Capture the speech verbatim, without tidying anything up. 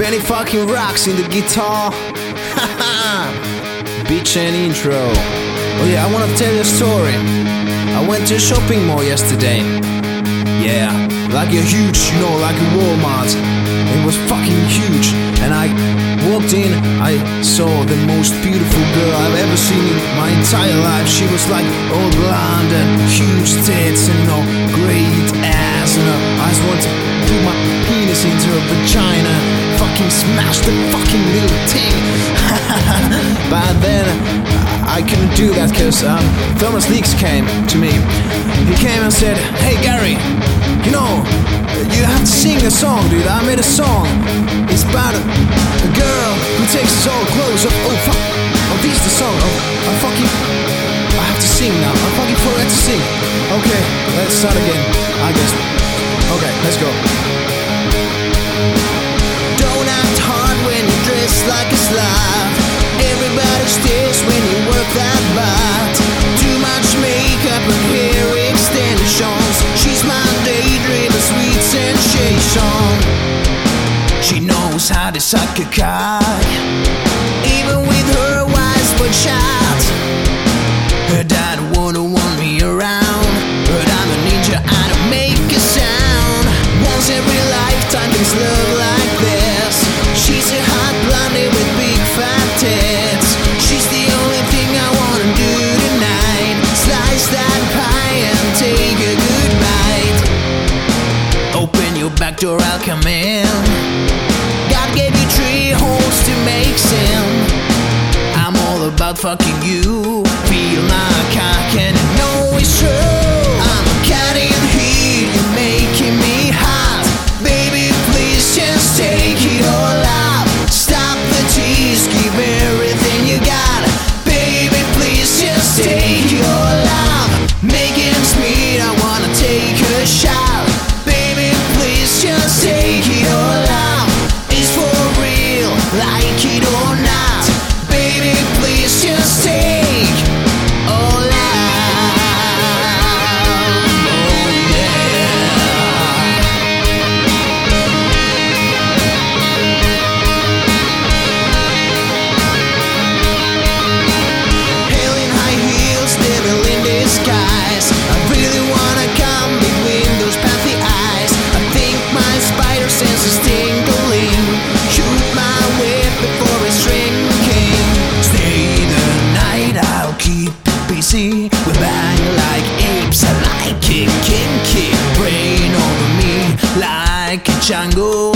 Benny fucking rocks in the guitar. Bitch and intro. Oh yeah, I wanna tell you a story. I went to a shopping mall yesterday. Yeah, like a huge, you know, like a Walmart. It was fucking huge. And I walked in, I saw the most beautiful girl I've ever seen in my entire life. She was like all blonde and huge tits and, you know, great ass. And I just wanted to put my penis into her vagina, fucking smash the fucking little thing. But then I couldn't do that because um, Thomas Leaks came to me. He came and said, "Hey Gary, you know, you have to sing a song, dude. I made a song. It's about a, a girl who takes his old clothes off." Oh fuck! Oh, this is the song. Oh, I fucking, I have to sing now. I fucking forgot to sing. Okay, let's start again. I guess. Okay, let's go. Don't act hard when you dress like a slave. Everybody stares when you work that butt. Too much makeup and hair extensions. She's my daydream, a sweet sensation. She knows how to suck a cock, even with her wise but shot. Her dad wouldn't want me around, but I'm a ninja, I don't make a sound. Once every lifetime there's love like this. She's a hot blondie with big fat tits. She's the only thing I wanna do tonight. Slice that pie and take a good bite. Open your back door, I'll come in. God gave you three holes to make sin. I'm all about fucking you. Feel my cock and I know it's true. I'm cutting heat, you're making me hot. Baby, please just take it all out. Stop the tease, give everything you got. Baby, please just take it all out. Make it sweet, I wanna take a shot. Baby, please just take it all out. It's for real, like it or not. Baby, please just take all out. Oh yeah. Hell in high heels, devil in disguise. I really wanna come between those puffy eyes. I think my spider sense is tingling. Shoot my whip before it's shrinking. Stay the night, I'll keep busy. We bang like apes, I like it kinky. Rain over me like a Django.